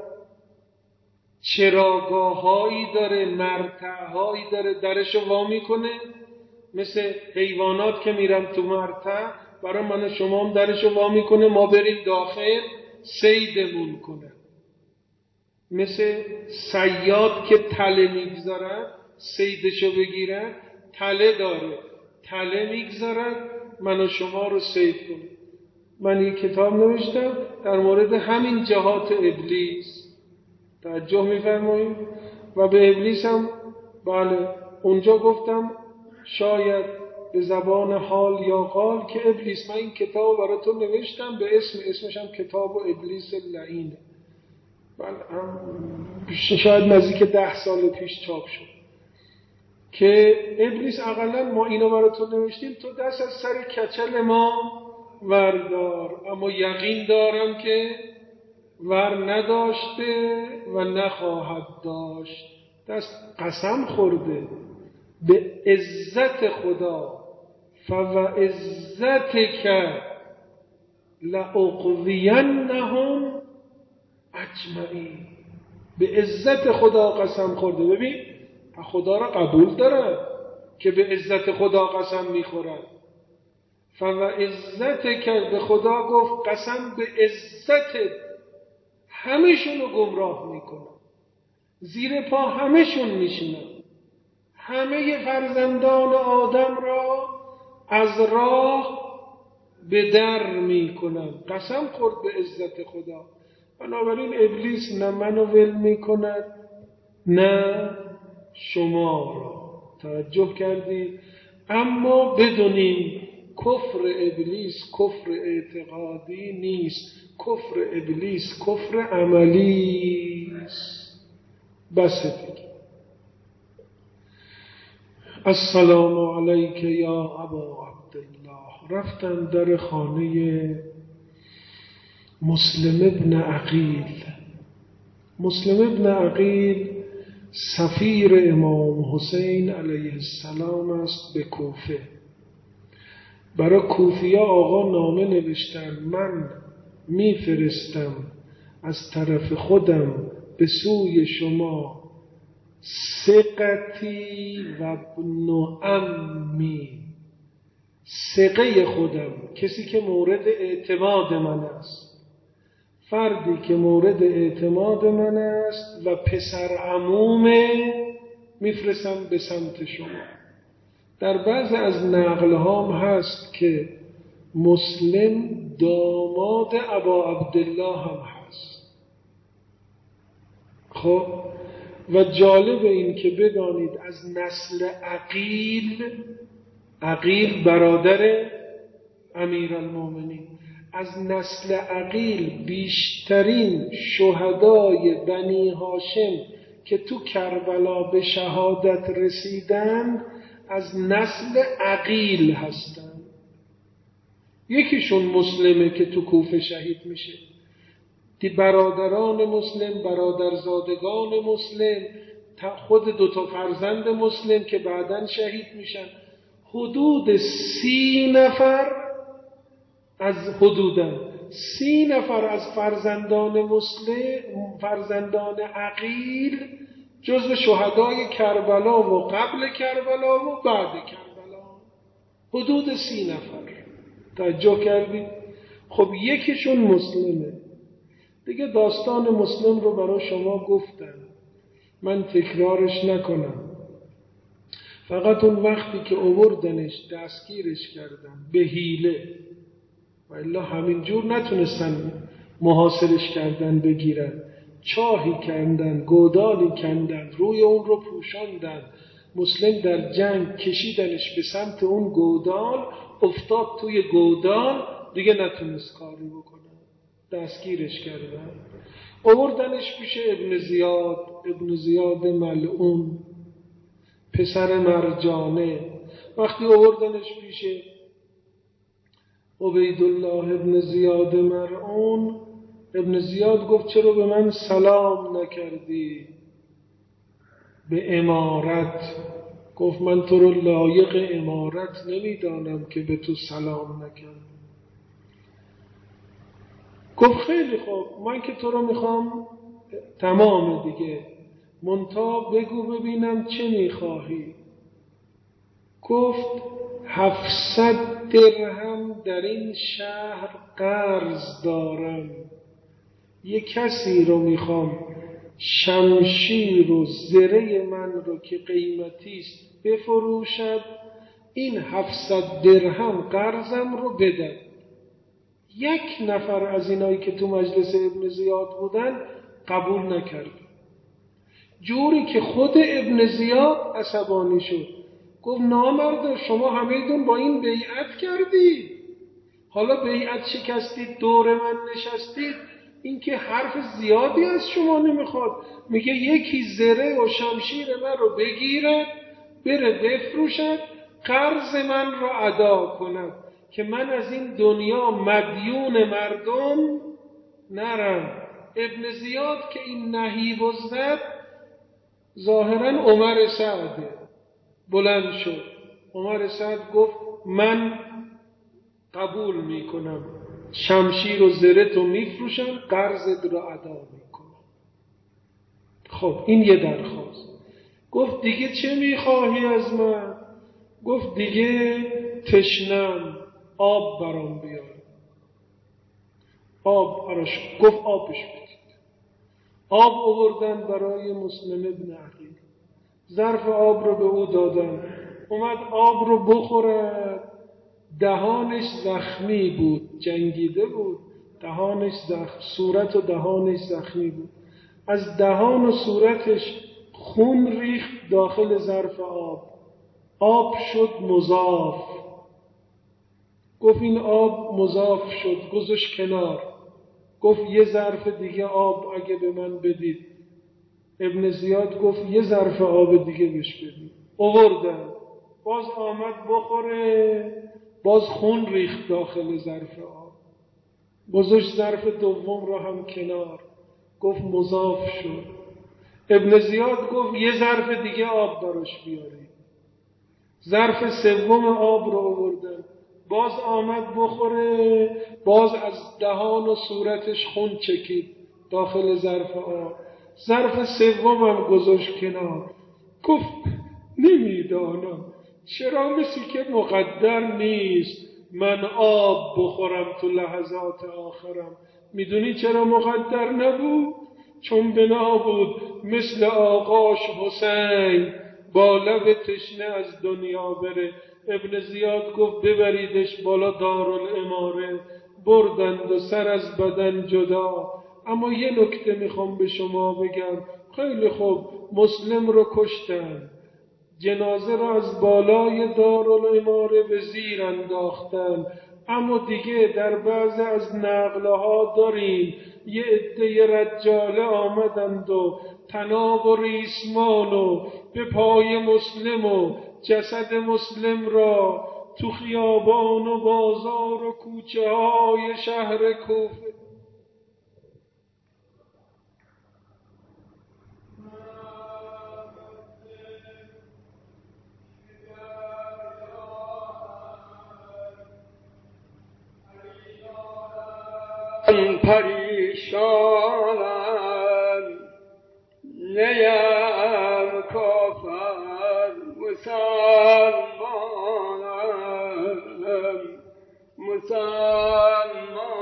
Speaker 1: چراگاهایی داره، مرتعهایی داره. درشو وا میکنه، مثل حیوانات که میرن تو مرتع، برای من و شما هم درشو وا میکنه، ما بریم داخل صیدمون کنه. مثل صیاد که تله میگذارد صیدشو بگیرد، تله داره، تله میگذارد من و شما رو صید کنه. من یک کتاب نوشتم در مورد همین جهات ابلیس. توجه میفرمایید؟ و به ابلیس هم بله اونجا گفتم شاید به زبان حال یا قال که ابلیس، من این کتاب برای تو نوشتم به اسم، اسمش هم کتاب و ابلیس لعینه. بله، شاید نزدیک ده سال پیش چاپ شد که ابلیس اقلا ما اینو برای تو نوشتیم، تو دست از سر کچل ما وردار. اما یقین دارم که ور نداشته و نخواهد داشت. دست قسم خورده به عزت خدا، فوعزتک لأغوینهم اجمعین. به عزت خدا قسم خورده. ببین خدا را قبول دارد که به عزت خدا قسم میخورد. فوعزتک، به خدا گفت قسم به عزت، همه‌شون رو گمراه میکنم، زیر پا همه‌شون میشینم، همه فرزندان آدم را از راه به در میکنم. قسم خورد به عزت خدا. بنابراین ابلیس نه منو ول میکند نه شما را. توجه کردید؟ اما بدونیم کفر ابلیس کفر اعتقادی نیست، کفر ابلیس کفر عملی است. بس دیگه. السلام علیک یا ابا عبدالله. رفتم در خانه مسلم ابن عقیل. مسلم ابن عقیل سفیر امام حسین علیه السلام است به کوفه. برای کوفیا آقا نامه نوشتن من میفرستم از طرف خودم به سوی شما ثقتی و ابن عمی، ثقه خودم، کسی که مورد اعتماد من است، فردی که مورد اعتماد من است و پسر عمومه، میفرستم به سمت شما. در بعض از نقل‌هام هست که مسلم داماد ابا عبدالله هم هست. خب و جالب این که بدانید از نسل عقیل، عقیل برادر امیرالمومنین، از نسل عقیل بیشترین شهدای بنی هاشم که تو کربلا به شهادت رسیدند از نسل عقیل هستند. یکیشون مسلمه که تو کوفه شهید میشه، دی برادران مسلم، برادرزادگان مسلم، خود دوتا فرزند مسلم که بعداً شهید میشن، حدود سی نفر از حدوداً سی نفر از فرزندان مسلم، فرزندان عقیل جزو شهدای کربلا و قبل کربلا و بعد کربلا، حدود سی نفر. توجه کردید؟ خب یکیشون مسلمه دیگه. داستان مسلم رو برای شما گفتم، من تکرارش نکنم. فقط اون وقتی که آوردنش دستگیرش کردن به حیله، و الا همینجور نتونستن محاصرش کردن بگیرن، چاهی کندن، گودالی کندن، روی اون رو پوشاندن، مسلم در جنگ کشیدنش به سمت اون گودال، افتاد توی گودال، دیگه نتونست کاری بکنه، دستگیرش کردن، آوردنش پیش ابن زیاد. ابن زیاد ملعون، پسر مرجانه. وقتی آوردنش پیش عبیدالله ابن زیاد ملعون، ابن زیاد گفت چرا به من سلام نکردی به امارت؟ گفت من تو رو لایق امارت نمیدانم که به تو سلام نکردم. گفت خیلی خوب، من که تو رو میخوام، تمام دیگه، منتها بگو ببینم چه میخواهی. گفت هفتصد درهم در این شهر قرض دارم، یه کسی رو میخوام شمشیر و زره من رو که قیمتیست بفروشد، این هفتصد درهم قرضم رو بده. یک نفر از اینایی که تو مجلس ابن زیاد بودن قبول نکرد، جوری که خود ابن زیاد عصبانی شد. گفت نامرد، شما همه‌تون با این بیعت کردید، حالا بیعت شکستید، دور من نشستید، این که حرف زیادی از شما نمیخواد. میگه یکی زره و شمشیر من رو بگیره بره بفروشد، قرض من رو ادا کند که من از این دنیا مدیون مردم نرم. ابن زیاد که این نهیب و زد، ظاهراً عمر سعده، بلند شد. عمر سعد گفت من قبول میکنم، شمشیر و زره تو میفروشم، قرضت رو ادا میکنم. خب این یه درخواست. گفت دیگه چه میخواهی از من؟ گفت دیگه تشنم، آب برام بیار. آب براش، گفت آبش بدید. آب آوردن برای مسلم ابن عقیل، ظرف آب رو به او دادن، اومد آب رو بخورد، دهانش زخمی بود، جنگیده بود، دهانش زخم، صورت و دهانش زخمی بود، از دهان و صورتش خون ریخت داخل ظرف آب، آب شد مضاف. گفت این آب مضاف شد، گذاشت کنار. گفت یه ظرف دیگه آب اگه به من بدید. ابن زیاد گفت یه ظرف آب دیگه بهش بدید. آوردن، باز آمد بخوره، باز خون ریخت داخل ظرف آب. گذاشت ظرف دوم رو هم کنار، گفت مضاف شد. ابن زیاد گفت یه ظرف دیگه آب براش بیارید. ظرف سوم آب رو آوردن، باز آمد بخوره، باز از دهان و صورتش خون چکید، داخل ظرف آب. ظرف سومم گذاشت کنار، گفت نمیدانم چرا مثل که مقدر نیست من آب بخورم تو لحظات آخرم. میدونی چرا مقدر نبود؟ چون بنا بود مثل آقاش حسین با لب تشنه از دنیا بره. ابن زیاد گفت ببریدش بالا دارالاماره، بردند و سر از بدن جدا. اما یه نکته میخوام به شما بگم. خیلی خوب، مسلم رو کشتن، جنازه را از بالای دارالاماره به زیر انداختن، اما دیگه در بعض از نقلها داریم یه عده رجاله آمدند و طناب و ریسمان و به پای مسلم و جسد مسلم را تو خیابان و بازار و کوچه های شهر کوفه
Speaker 2: پریشانم، نیم کافر مسلمانم، مسلمان